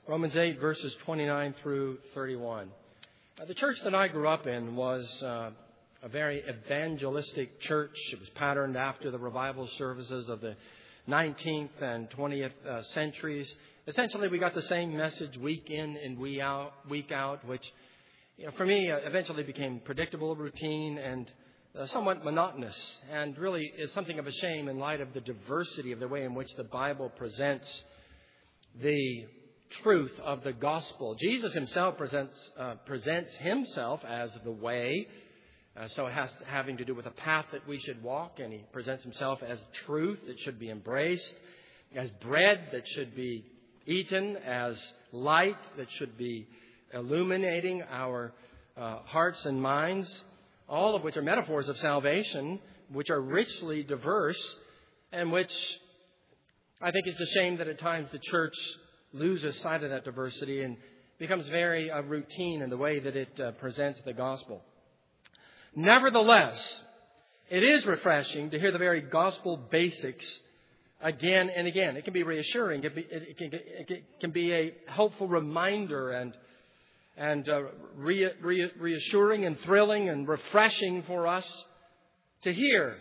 Romans 8, verses 29 through 31. The church that I grew up in was a very evangelistic church. It was patterned after the revival services of the 19th and 20th centuries. Essentially, we got the same message week in and week out, which for me eventually became predictable, routine, and somewhat monotonous, and really is something of a shame in light of the diversity of the way in which the Bible presents the truth of the gospel. Jesus himself presents himself as the way, so it has having to do with a path that we should walk, and he presents himself as truth that should be embraced, as bread that should be eaten, as light that should be illuminating our hearts and minds, all of which are metaphors of salvation, which are richly diverse, and which I think it's a shame that at times the church loses sight of that diversity and becomes very routine in the way that it presents the gospel. Nevertheless, it is refreshing to hear the very gospel basics again and again. It can be reassuring. It can be a helpful reminder and reassuring and thrilling and refreshing for us to hear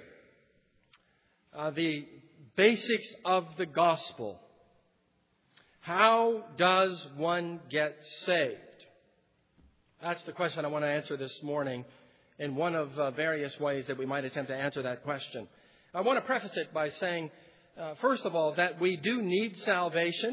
the basics of the gospel. How does one get saved? That's the question I want to answer this morning in one of various ways that we might attempt to answer that question. I want to preface it by saying, first of all, that we do need salvation.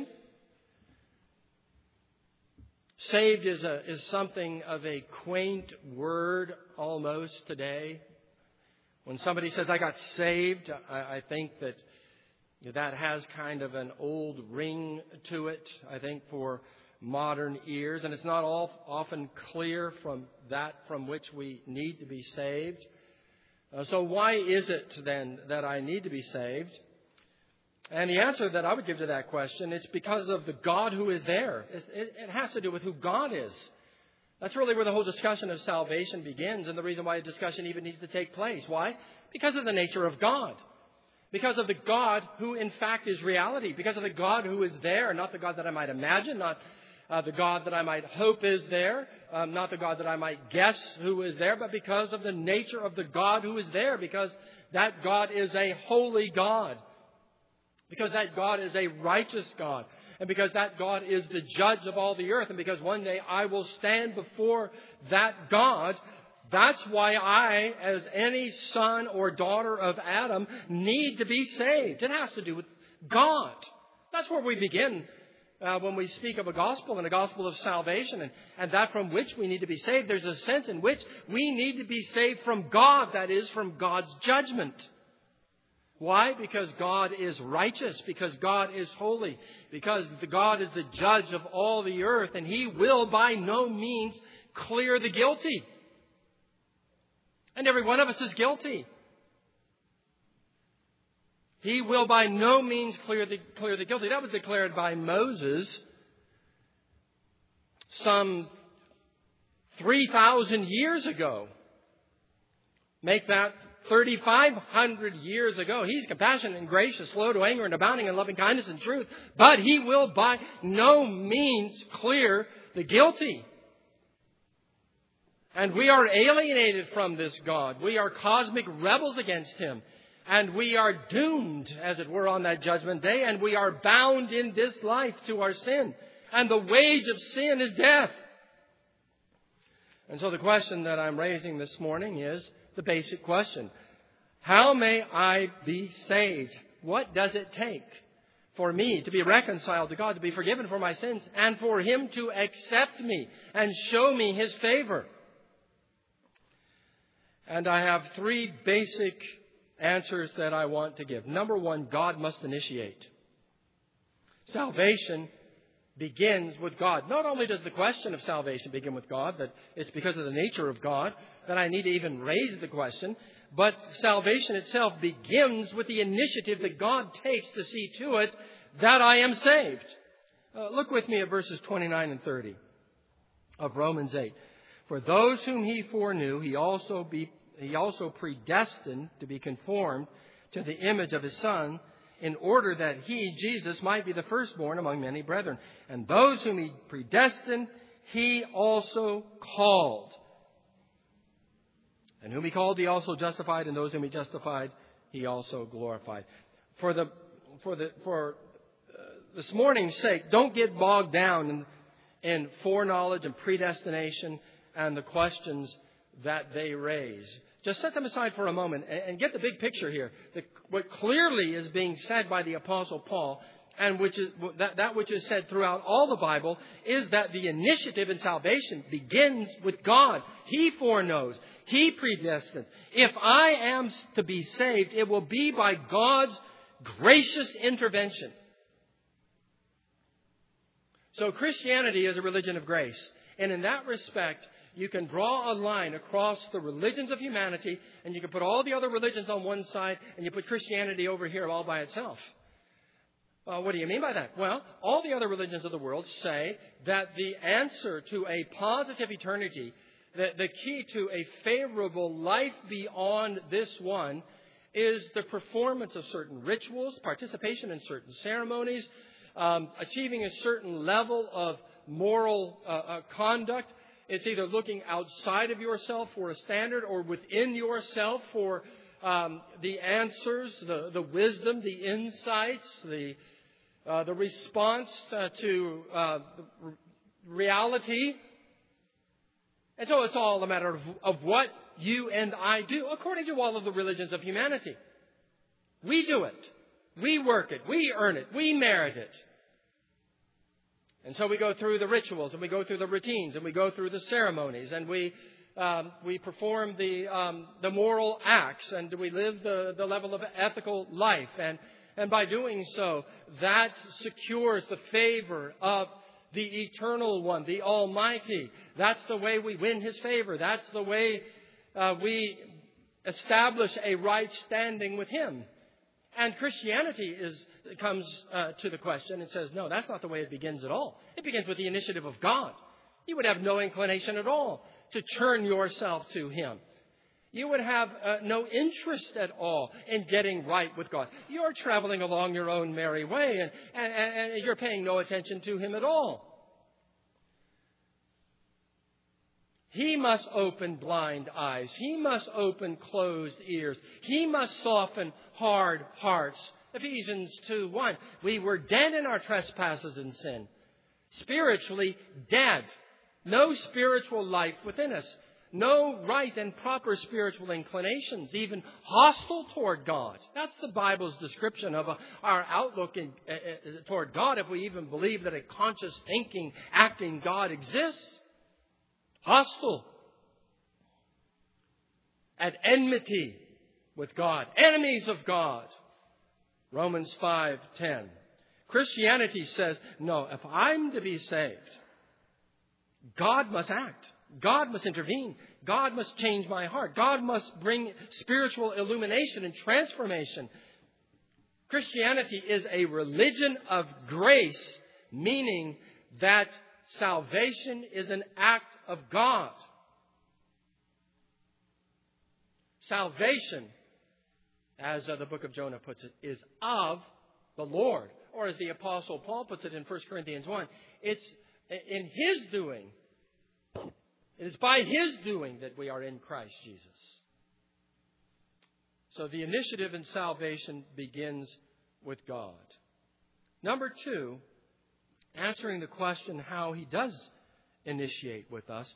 Saved is something of a quaint word almost today. When somebody says, I got saved, I think that has kind of an old ring to it, I think, for modern ears. And it's not often clear from which we need to be saved. So why is it then that I need to be saved? And the answer that I would give to that question, it's because of the God who is there. It has to do with who God is. That's really where the whole discussion of salvation begins, and the reason why a discussion even needs to take place. Why? Because of the nature of God. Because of the God who, in fact, is reality. Because of the God who is there, not the God that I might imagine, not the God that I might hope is there, not the God that I might guess who is there, but because of the nature of the God who is there. Because that God is a holy God. Because that God is a righteous God. And because that God is the judge of all the earth. And because one day I will stand before that God. That's why I, as any son or daughter of Adam, need to be saved. It has to do with God. That's where we begin when we speak of a gospel and a gospel of salvation. And that from which we need to be saved. There's a sense in which we need to be saved from God. That is, from God's judgment. Why? Because God is righteous. Because God is holy. Because God is the judge of all the earth. And He will by no means clear the guilty. And every one of us is guilty. He will by no means clear the guilty. That was declared by Moses some 3,000 years ago. Make that 3,500 years ago. He's compassionate and gracious, slow to anger and abounding in loving kindness and truth. But He will by no means clear the guilty. And we are alienated from this God. We are cosmic rebels against Him. And we are doomed, as it were, on that judgment day. And we are bound in this life to our sin. And the wage of sin is death. And so the question that I'm raising this morning is the basic question. How may I be saved? What does it take for me to be reconciled to God, to be forgiven for my sins, and for Him to accept me and show me His favor? And I have three basic answers that I want to give. Number one, God must initiate. Salvation begins with God. Not only does the question of salvation begin with God, that it's because of the nature of God that I need to even raise the question, but salvation itself begins with the initiative that God takes to see to it that I am saved. Look with me at verses 29 and 30 of Romans 8. For those whom He foreknew, He also predestined to be conformed to the image of His Son, in order that he, Jesus, might be the firstborn among many brethren. And those whom he predestined, he also called. And whom he called, he also justified. And those whom he justified, he also glorified. For this morning's sake, don't get bogged down in foreknowledge and predestination and the questions that they raise. Just set them aside for a moment and get the big picture here. What clearly is being said by the Apostle Paul, and which is that which is said throughout all the Bible, is that the initiative in salvation begins with God. He foreknows. He predestines. If I am to be saved, it will be by God's gracious intervention. So Christianity is a religion of grace. And in that respect, you can draw a line across the religions of humanity, and you can put all the other religions on one side, and you put Christianity over here all by itself. What do you mean by that? Well, all the other religions of the world say that the answer to a positive eternity, the key to a favorable life beyond this one, is the performance of certain rituals, participation in certain ceremonies, achieving a certain level of moral conduct. It's either looking outside of yourself for a standard or within yourself for the answers, the wisdom, the insights, the response to reality. And so it's all a matter of what you and I do according to all of the religions of humanity. We do it. We work it. We earn it. We merit it. And so we go through the rituals, and we go through the routines, and we go through the ceremonies, and we perform the moral acts, and we live the level of ethical life. And by doing so, that secures the favor of the Eternal One, the Almighty. That's the way we win His favor. That's the way we establish a right standing with Him. And Christianity comes to the question and says, no, that's not the way it begins at all. It begins with the initiative of God. You would have no inclination at all to turn yourself to Him. You would have no interest at all in getting right with God. You're traveling along your own merry way, and you're paying no attention to Him at all. He must open blind eyes. He must open closed ears. He must soften hard hearts. Ephesians 2:1. We were dead in our trespasses and sin. Spiritually dead. No spiritual life within us. No right and proper spiritual inclinations, even hostile toward God. That's the Bible's description of our outlook toward God, if we even believe that a conscious, thinking, acting God exists. Hostile. At enmity with God. Enemies of God. Romans 5:10. Christianity says, no, if I'm to be saved, God must act. God must intervene. God must change my heart. God must bring spiritual illumination and transformation. Christianity is a religion of grace, meaning that salvation is an act of God. Salvation, as the book of Jonah puts it, is of the Lord. Or as the Apostle Paul puts it in 1 Corinthians 1, it's in His doing. It is by His doing that we are in Christ Jesus. So the initiative in salvation begins with God. Number 2, answering the question how He does initiate with us.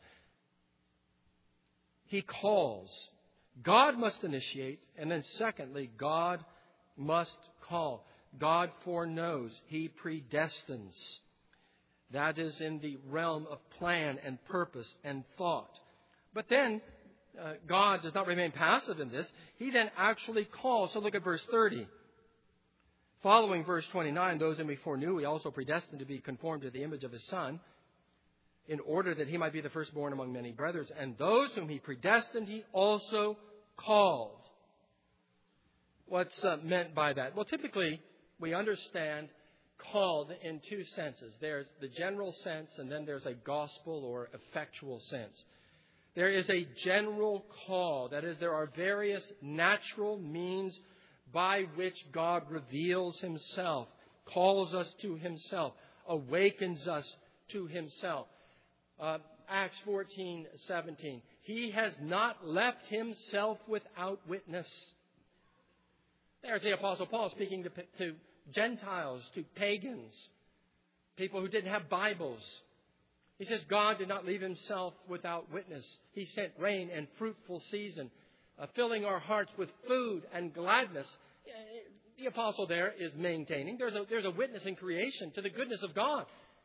He calls. God must initiate. And then secondly, God must call. God foreknows. He predestines. That is in the realm of plan and purpose and thought. But then God does not remain passive in this. He then actually calls. So look at verse 30. Following verse 29, those whom He foreknew, He also predestined to be conformed to the image of His Son, in order that He might be the firstborn among many brothers. And those whom He predestined, He also called. What's meant by that? Well, typically, we understand called in two senses. There's the general sense, and then there's a gospel or effectual sense. There is a general call. That is, there are various natural means by which God reveals Himself, calls us to Himself, awakens us to Himself. Acts 14:17. He has not left Himself without witness. There's the Apostle Paul speaking to Gentiles, to pagans, people who didn't have Bibles. He says God did not leave Himself without witness. He sent rain and fruitful season, filling our hearts with food and gladness. The apostle there is maintaining there's a witness in creation to the goodness of God.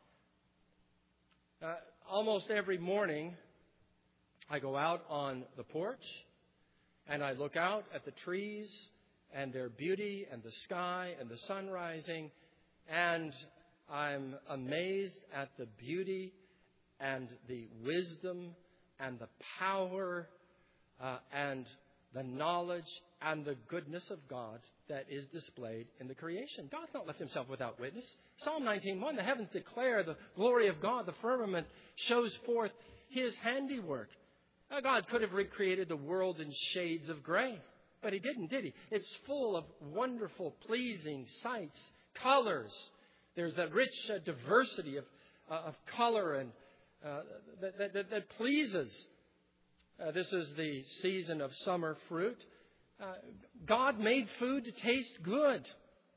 Almost every morning, I go out on the porch and I look out at the trees and their beauty and the sky and the sun rising, and I'm amazed at the beauty and the wisdom and the power and the knowledge and the goodness of God that is displayed in the creation. God's not left Himself without witness. Psalm 19:1, the heavens declare the glory of God. The firmament shows forth His handiwork. God could have recreated the world in shades of gray, but He didn't, did He? It's full of wonderful, pleasing sights, colors. There's that rich diversity of color and that pleases. This is the season of summer fruit. God made food to taste good.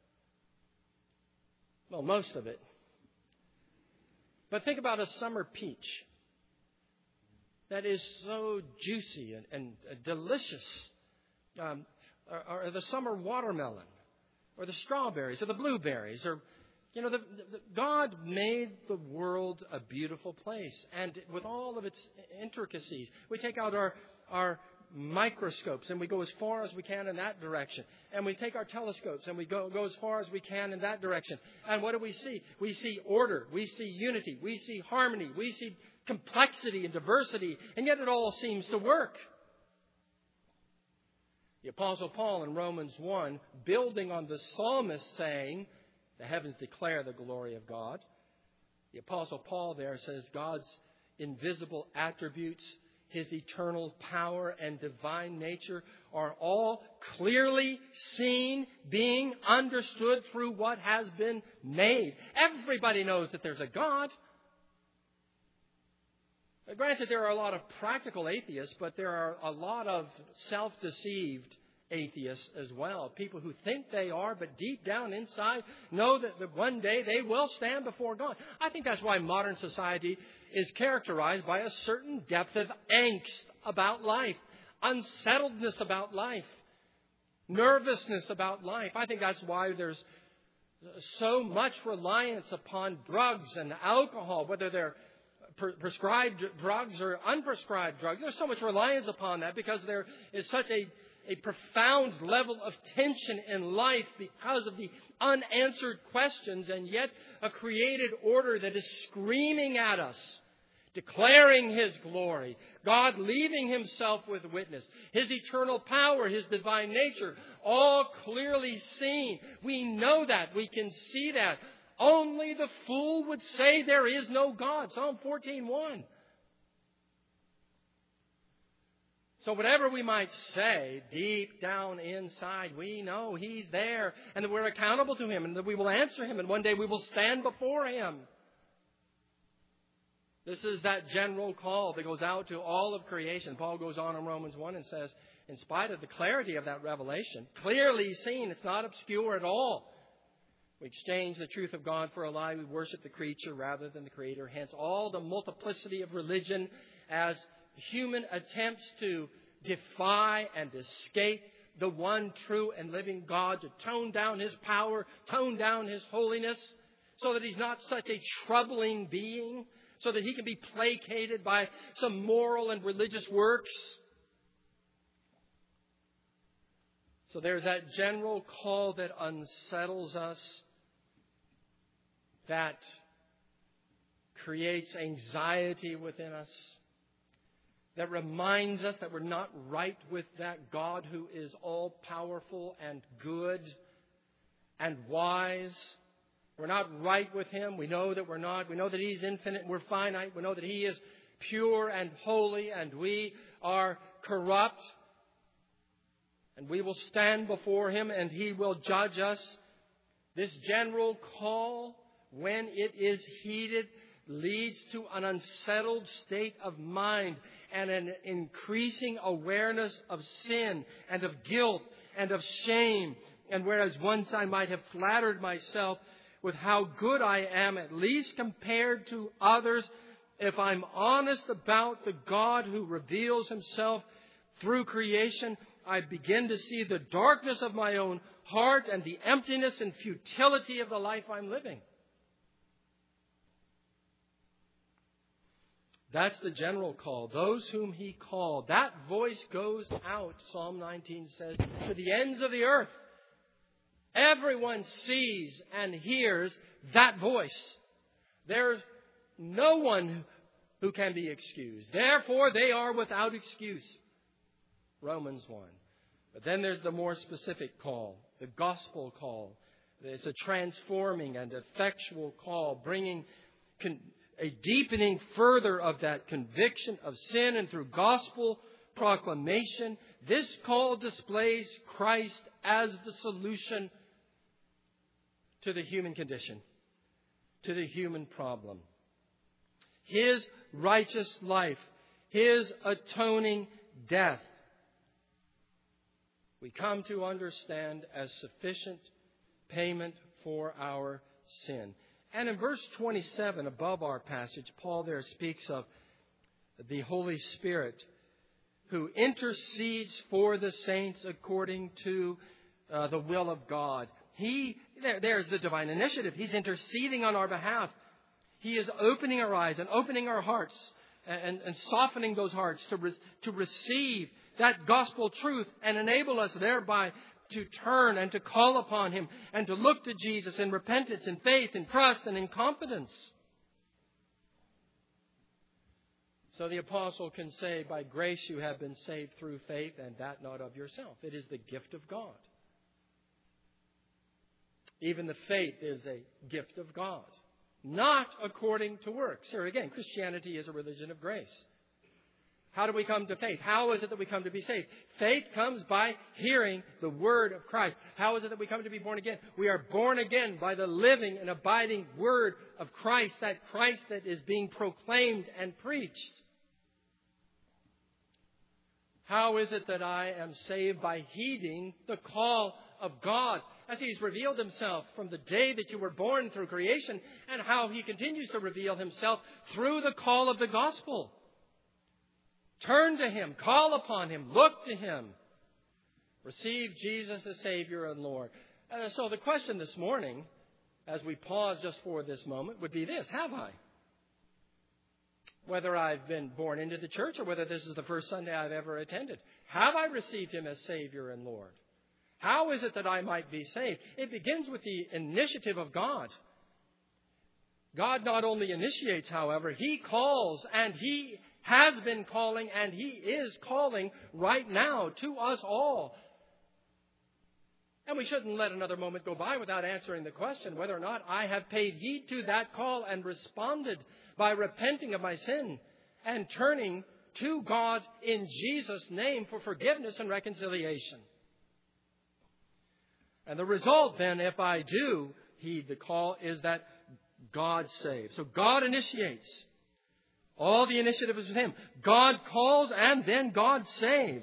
Well, most of it. But think about a summer peach that is so juicy and delicious. Or the summer watermelon, or the strawberries, or the blueberries, or God made the world a beautiful place, and with all of its intricacies, we take out our microscopes and we go as far as we can in that direction, and we take our telescopes and we go as far as we can in that direction. And what do we see? We see order, we see unity, we see harmony, we see complexity and diversity, and yet it all seems to work. The Apostle Paul in Romans 1, building on the psalmist saying, the heavens declare the glory of God. The Apostle Paul there says God's invisible attributes, His eternal power and divine nature are all clearly seen, being understood through what has been made. Everybody knows that there's a God. Granted, there are a lot of practical atheists, but there are a lot of self-deceived atheists as well. People who think they are, but deep down inside know that one day they will stand before God. I think that's why modern society is characterized by a certain depth of angst about life, unsettledness about life, nervousness about life. I think that's why there's so much reliance upon drugs and alcohol, whether they're prescribed drugs or unprescribed drugs. There's so much reliance upon that because there is such a profound level of tension in life because of the unanswered questions, and yet a created order that is screaming at us, declaring His glory, God leaving Himself with witness, His eternal power, His divine nature, all clearly seen. We know that. We can see that. Only the fool would say there is no God. Psalm 14:1. So whatever we might say, deep down inside, we know He's there and that we're accountable to Him and that we will answer Him and one day we will stand before Him. This is that general call that goes out to all of creation. Paul goes on in Romans 1 and says, in spite of the clarity of that revelation, clearly seen, it's not obscure at all. We exchange the truth of God for a lie. We worship the creature rather than the Creator. Hence, all the multiplicity of religion as human attempts to defy and escape the one true and living God, to tone down His power, tone down His holiness, so that He's not such a troubling being, so that He can be placated by some moral and religious works. So there's that general call that unsettles us, that creates anxiety within us, that reminds us that we're not right with that God who is all-powerful and good and wise. We're not right with Him. We know that we're not. We know that He's infinite and we're finite. We know that He is pure and holy and we are corrupt. and we will stand before Him and He will judge us. This general call, when it is heeded, leads to an unsettled state of mind and an increasing awareness of sin and of guilt and of shame. And whereas once I might have flattered myself with how good I am, at least compared to others, if I'm honest about the God who reveals Himself through creation, I begin to see the darkness of my own heart and the emptiness and futility of the life I'm living. That's the general call. Those whom He called. That voice goes out, Psalm 19 says, to the ends of the earth. Everyone sees and hears that voice. There's no one who can be excused. Therefore, they are without excuse. Romans 1. But then there's the more specific call, the gospel call. It's a transforming and effectual call, bringing a deepening further of that conviction of sin, and through gospel proclamation, this call displays Christ as the solution to the human condition, to the human problem. His righteous life, His atoning death, we come to understand as sufficient payment for our sin. And in verse 27 above our passage, Paul there speaks of the Holy Spirit who intercedes for the saints according to the will of God. There's the divine initiative. He's interceding on our behalf. He is opening our eyes and opening our hearts and softening those hearts to receive that gospel truth and enable us thereby to turn and to call upon Him and to look to Jesus in repentance, in faith, in trust, and in confidence. So the apostle can say, by grace you have been saved through faith, and that not of yourself. It is the gift of God. Even the faith is a gift of God, not according to works. Here again, Christianity is a religion of grace. How do we come to faith? How is it that we come to be saved? Faith comes by hearing the word of Christ. How is it that we come to be born again? We are born again by the living and abiding word of Christ, that Christ that is being proclaimed and preached. How is it that I am saved? By heeding the call of God, as He's revealed Himself from the day that you were born through creation, and how He continues to reveal Himself through the call of the gospel. Turn to Him, call upon Him, look to Him. Receive Jesus as Savior and Lord. So the question this morning, as we pause just for this moment, would be this: have I? Whether I've been born into the church or whether this is the first Sunday I've ever attended, have I received Him as Savior and Lord? How is it that I might be saved? It begins with the initiative of God. God not only initiates, however, He calls, and He has been calling, and He is calling right now to us all. And we shouldn't let another moment go by without answering the question whether or not I have paid heed to that call and responded by repenting of my sin and turning to God in Jesus' name for forgiveness and reconciliation. And the result then, if I do heed the call, is that God saves. So God initiates. All the initiative is with Him. God calls and then God saves.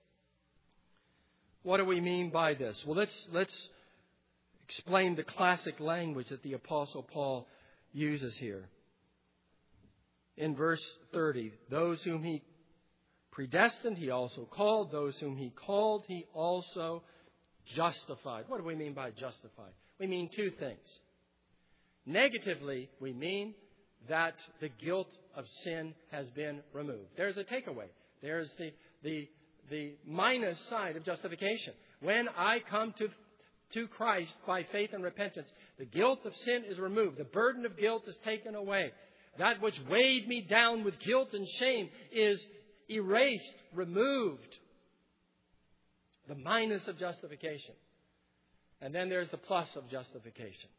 What do we mean by this? Well, let's explain the classic language that the Apostle Paul uses here. In verse 30, those whom He predestined, He also called. Those whom He called, He also justified. What do we mean by justified? We mean two things. Negatively, we mean that the guilt of sin has been removed. There's a takeaway. There's the minus side of justification. When I come to Christ by faith and repentance, the guilt of sin is removed. The burden of guilt is taken away. That which weighed me down with guilt and shame is erased, removed. The minus of justification. And then there's the plus of justification.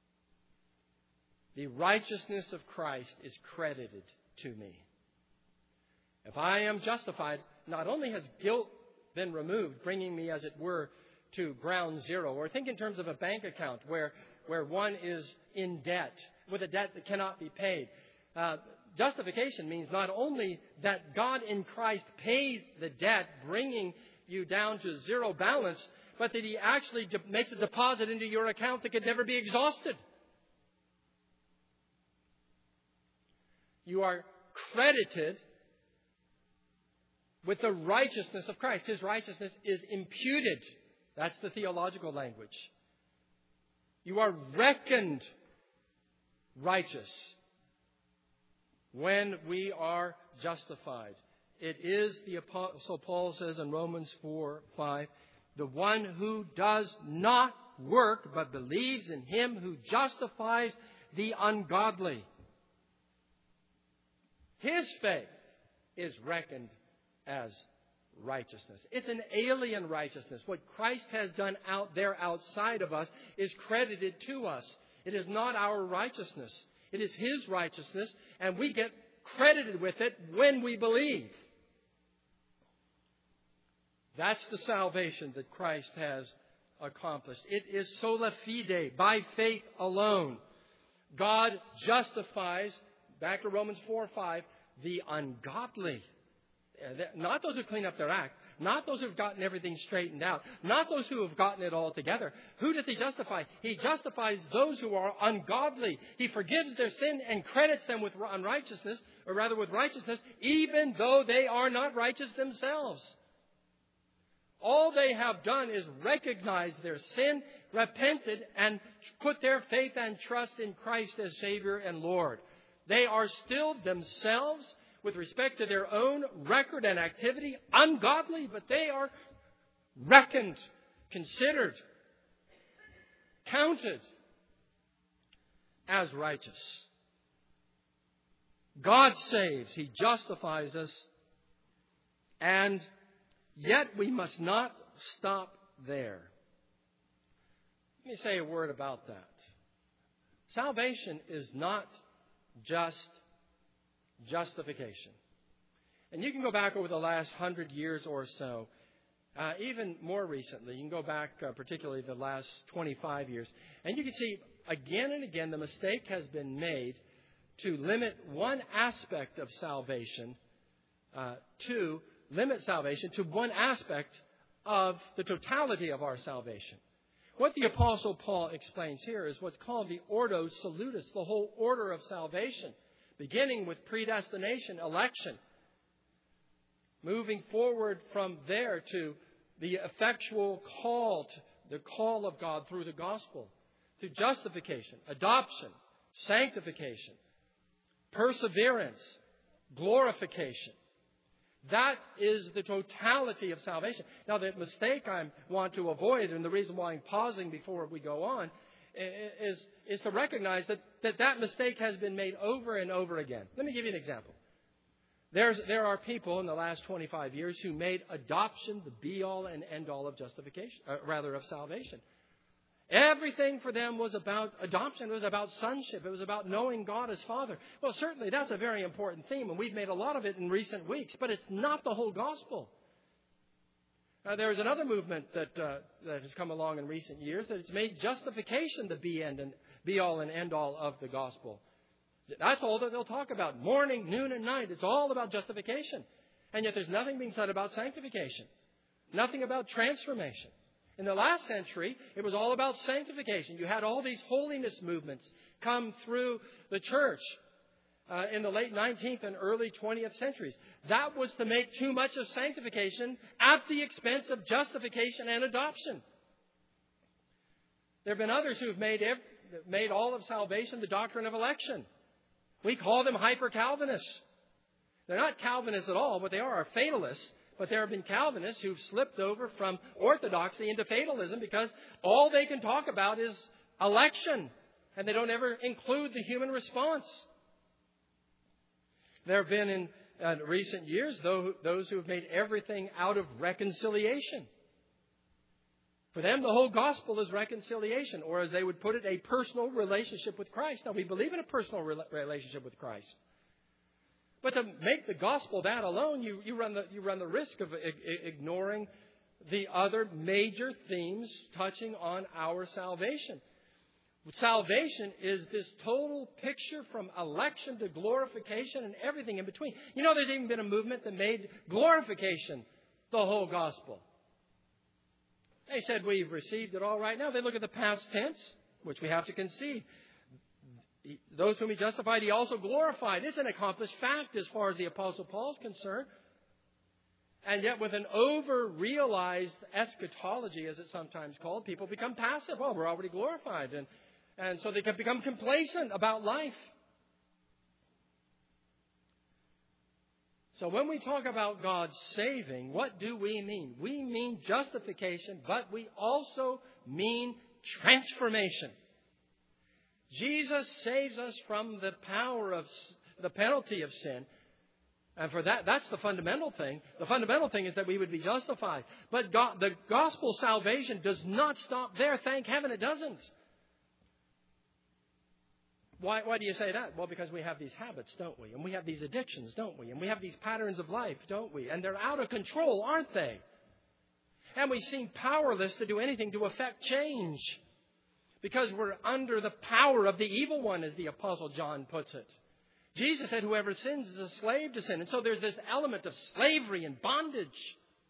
The righteousness of Christ is credited to me. If I am justified, not only has guilt been removed, bringing me, as it were, to ground zero. Or think in terms of a bank account where one is in debt, with a debt that cannot be paid. Justification means not only that God in Christ pays the debt, bringing you down to zero balance, but that He actually makes a deposit into your account that could never be exhausted. You are credited with the righteousness of Christ. His righteousness is imputed. That's the theological language. You are reckoned righteous when we are justified. It is, the Apostle Paul says in Romans 4:5, the one who does not work but believes in Him who justifies the ungodly. His faith is reckoned as righteousness. It's an alien righteousness. What Christ has done out there outside of us is credited to us. It is not our righteousness. It is His righteousness, and we get credited with it when we believe. That's the salvation that Christ has accomplished. It is sola fide, by faith alone. God justifies, back to Romans 4:5, the ungodly. Not those who clean up their act. Not those who have gotten everything straightened out. Not those who have gotten it all together. Who does He justify? He justifies those who are ungodly. He forgives their sin and credits them with unrighteousness, or rather with righteousness, even though they are not righteous themselves. All they have done is recognize their sin, repented, and put their faith and trust in Christ as Savior and Lord. They are still themselves, with respect to their own record and activity, ungodly, but they are reckoned, considered, counted as righteous. God saves. He justifies us. And yet we must not stop there. Let me say a word about that. Salvation is not just justification. And you can go back over the last 100 years or so, even more recently. You can go back particularly the last 25 years. And you can see again and again the mistake has been made to limit one aspect of salvation, to limit salvation to one aspect of the totality of our salvation. What the Apostle Paul explains here is what's called the Ordo Salutis, the whole order of salvation, beginning with predestination, election, moving forward from there to the effectual call, the call of God through the gospel, to justification, adoption, sanctification, perseverance, glorification. That is the totality of salvation. Now, the mistake I want to avoid, and the reason why I'm pausing before we go on, is to recognize that mistake has been made over and over again. Let me give you an example. There are people in the last 25 years who made adoption the be-all and end-all of justification, of salvation. Everything for them was about adoption. It was about sonship. It was about knowing God as Father. Well, certainly that's a very important theme, and we've made a lot of it in recent weeks, but it's not the whole gospel. There is another movement that has come along in recent years that it's made justification the be-all and end-all of the gospel. That's all that they'll talk about. Morning, noon, and night. It's all about justification. And yet there's nothing being said about sanctification. Nothing about transformation. In the last century, it was all about sanctification. You had all these holiness movements come through the church in the late 19th and early 20th centuries. That was to make too much of sanctification at the expense of justification and adoption. There have been others who have made all of salvation the doctrine of election. We call them hyper-Calvinists. They're not Calvinists at all. What they are fatalists. But there have been Calvinists who've slipped over from orthodoxy into fatalism because all they can talk about is election. And they don't ever include the human response. There have been in recent years those who have made everything out of reconciliation. For them, the whole gospel is reconciliation. Or as they would put it, a personal relationship with Christ. Now, we believe in a personal relationship with Christ. But to make the gospel that alone, you run the risk of ignoring the other major themes touching on our salvation. Salvation is this total picture from election to glorification and everything in between. You know, there's even been a movement that made glorification the whole gospel. They said we've received it all right now. They look at the past tense, which we have to concede. Those whom He justified, He also glorified. It's an accomplished fact as far as the Apostle Paul is concerned. And yet with an over-realized eschatology, as it's sometimes called, people become passive. Oh, we're already glorified. And so they can become complacent about life. So when we talk about God saving, what do we mean? We mean justification, but we also mean transformation. Jesus saves us from the power of the penalty of sin. And for that's the fundamental thing. The fundamental thing is that we would be justified. But the gospel salvation does not stop there. Thank heaven it doesn't. Why do you say that? Well, because we have these habits, don't we? And we have these addictions, don't we? And we have these patterns of life, don't we? And they're out of control, aren't they? And we seem powerless to do anything to affect change. Because we're under the power of the evil one, as the Apostle John puts it. Jesus said, whoever sins is a slave to sin. And so there's this element of slavery and bondage.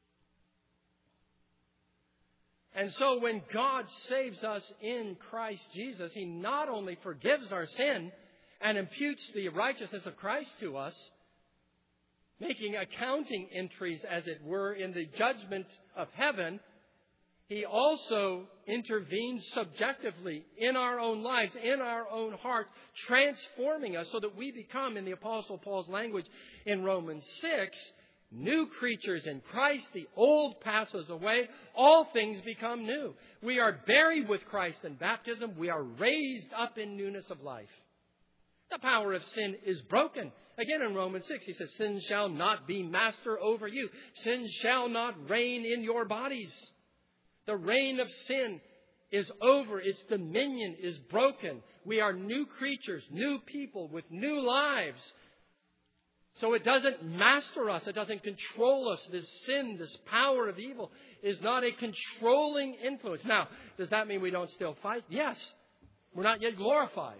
And so when God saves us in Christ Jesus, He not only forgives our sin and imputes the righteousness of Christ to us, making accounting entries, as it were, in the judgment of heaven, He also intervenes subjectively in our own lives, in our own heart, transforming us so that we become, in the Apostle Paul's language in Romans 6, new creatures in Christ. The old passes away. All things become new. We are buried with Christ in baptism. We are raised up in newness of life. The power of sin is broken. Again, in Romans 6, he says, sin shall not be master over you. Sin shall not reign in your bodies. The reign of sin is over. Its dominion is broken. We are new creatures, new people with new lives. So it doesn't master us. It doesn't control us. This sin, this power of evil is not a controlling influence. Now, does that mean we don't still fight? Yes. We're not yet glorified.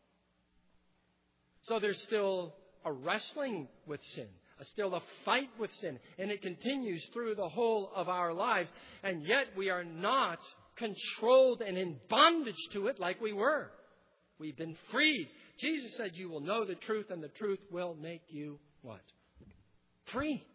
So there's still a wrestling with sin. Still a fight with sin. And it continues through the whole of our lives. And yet we are not controlled and in bondage to it like we were. We've been freed. Jesus said, you will know the truth, and the truth will make you what? Free.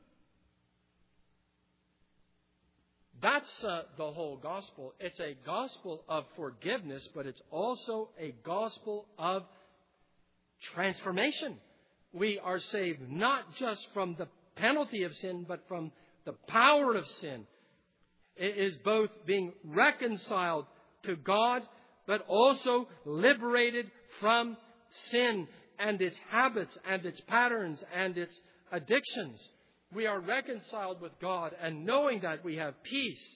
That's the whole gospel. It's a gospel of forgiveness, but it's also a gospel of transformation. We are saved not just from the penalty of sin, but from the power of sin. It is both being reconciled to God, but also liberated from sin and its habits and its patterns and its addictions. We are reconciled with God, and knowing that we have peace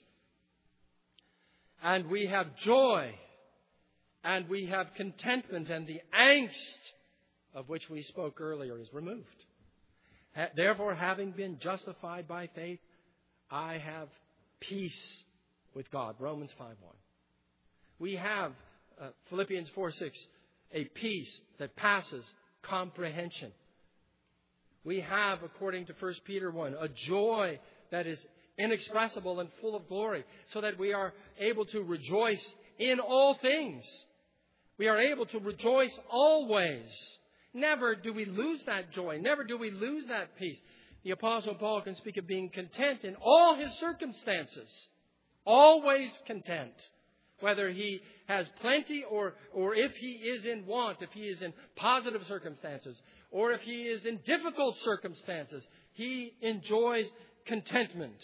and we have joy and we have contentment, and the angst of which we spoke earlier is removed. Therefore, having been justified by faith, I have peace with God. Romans 5:1. We have Philippians 4:6, a peace that passes comprehension. We have, according to 1 Peter 1, a joy that is inexpressible and full of glory, so that we are able to rejoice in all things. We are able to rejoice always. Never do we lose that joy. Never do we lose that peace. The Apostle Paul can speak of being content in all his circumstances. Always content. Whether he has plenty or if he is in want, if he is in positive circumstances, or if he is in difficult circumstances, he enjoys contentment.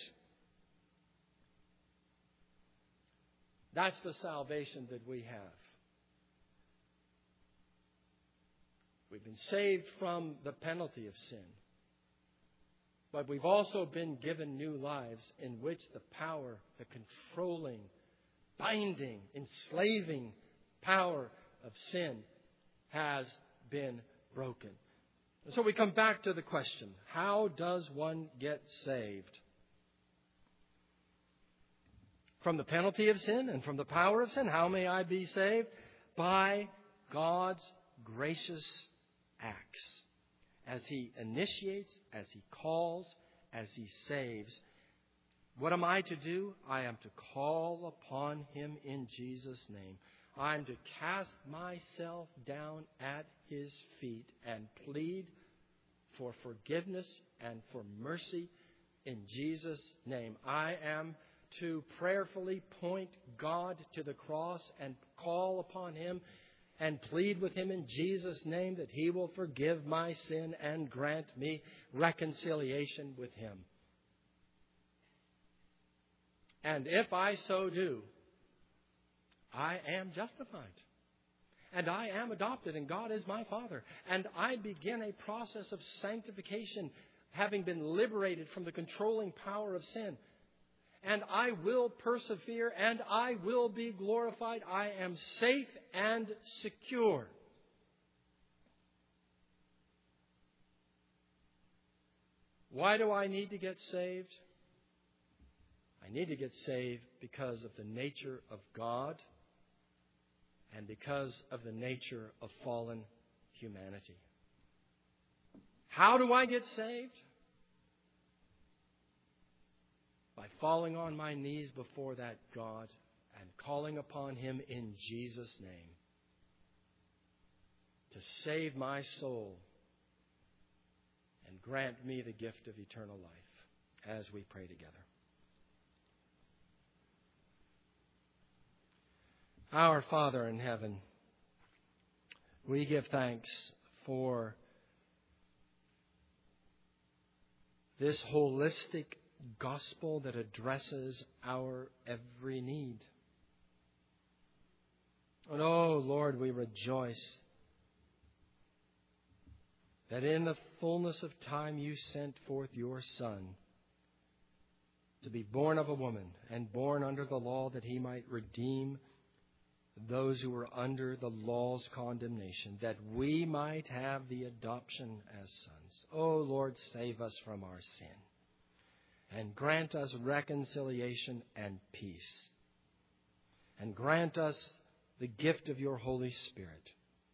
That's the salvation that we have. We've been saved from the penalty of sin. But we've also been given new lives in which the power, the controlling, binding, enslaving power of sin has been broken. And so we come back to the question, how does one get saved? from the penalty of sin and from the power of sin. How may I be saved? By God's gracious acts. As He initiates, as He calls, as He saves. What am I to do? I am to call upon Him in Jesus' name. I am to cast myself down at His feet and plead for forgiveness and for mercy in Jesus' name. I am to prayerfully point God to the cross and call upon Him and plead with Him in Jesus' name that He will forgive my sin and grant me reconciliation with Him. And if I so do, I am justified. And I am adopted, and God is my Father. And I begin a process of sanctification, having been liberated from the controlling power of sin. And I will persevere, and I will be glorified. I am safe and secure. Why do I need to get saved? I need to get saved because of the nature of God and because of the nature of fallen humanity. How do I get saved? By falling on my knees before that God and calling upon Him in Jesus' name to save my soul and grant me the gift of eternal life as we pray together. Our Father in heaven, we give thanks for this holistic gospel that addresses our every need. And oh, Lord, we rejoice that in the fullness of time You sent forth Your Son to be born of a woman and born under the law that He might redeem those who were under the law's condemnation, that we might have the adoption as sons. Oh, Lord, save us from our sin and grant us reconciliation and peace. And grant us the gift of Your Holy Spirit,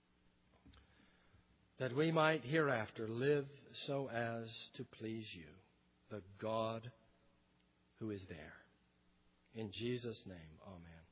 that we might hereafter live so as to please You, the God who is there. In Jesus' name, amen.